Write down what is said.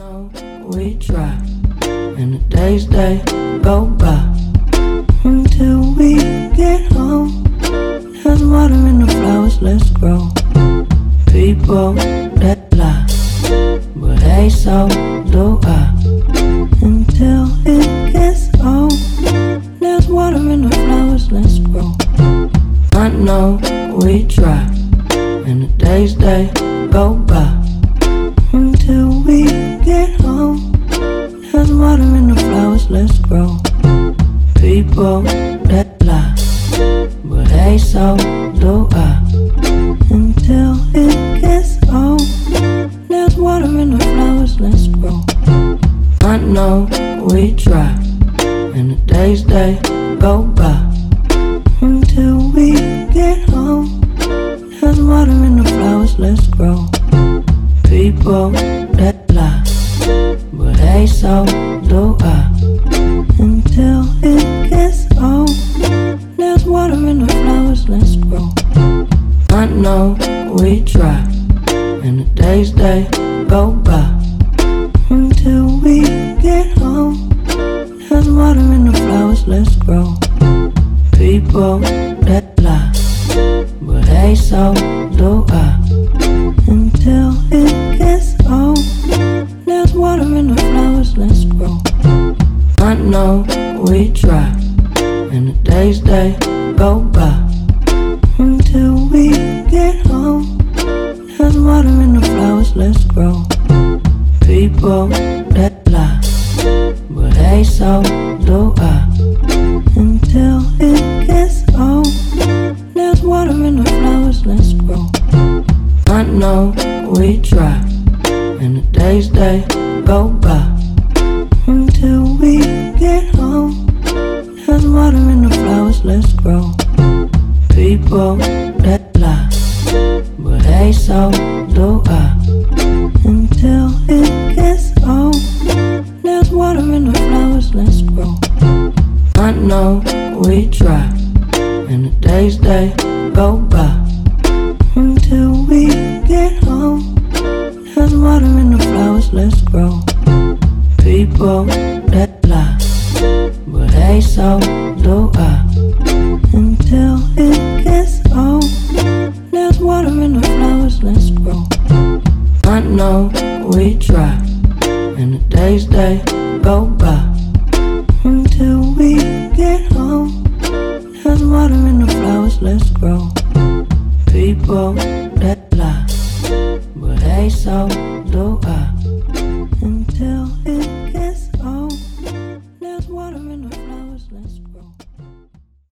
know we try, and the days they go by until we get home. There's water in the flowers, let's grow. People that lie, but hey, so do I. Until it gets old, there's water in the flowers, let's grow. I know we try, and the days they go by until we get home. There's water in the flowers, let's grow. People that lie, but hey, so do I. Until it gets old, there's water in the flowers, let's grow. I know we try, and the days they go by until we get home. There's water in the flowers, let's grow. People that lie, but hey, so do I. Until it gets old, there's water in the flowers, let's grow. I know we try, and the days they go by until we get home. There's water in the flowers, let's grow. People that lie, but hey, so do I. Until it gets old, there's water in the flowers, let's grow. I know we try, and the days they go by until we get home. There's water in the flowers, let's grow. People that lie, but hey, so do I. Until it gets old, there's water in the flowers, let's grow. I know we try, and the days they go by until we get home. There's water in the flowers, let's grow. People that lie, but hey, so do I. Until it gets old, there's water in the flowers, let's grow. I know we try, and the days they go by until we get home. There's water in the flowers, let's grow. People that lie, but hey, so do I. Until it gets old, there's water in the flowers, let's grow. I know we try, and the days they go by until we get home. There's water in the flowers, let's grow. People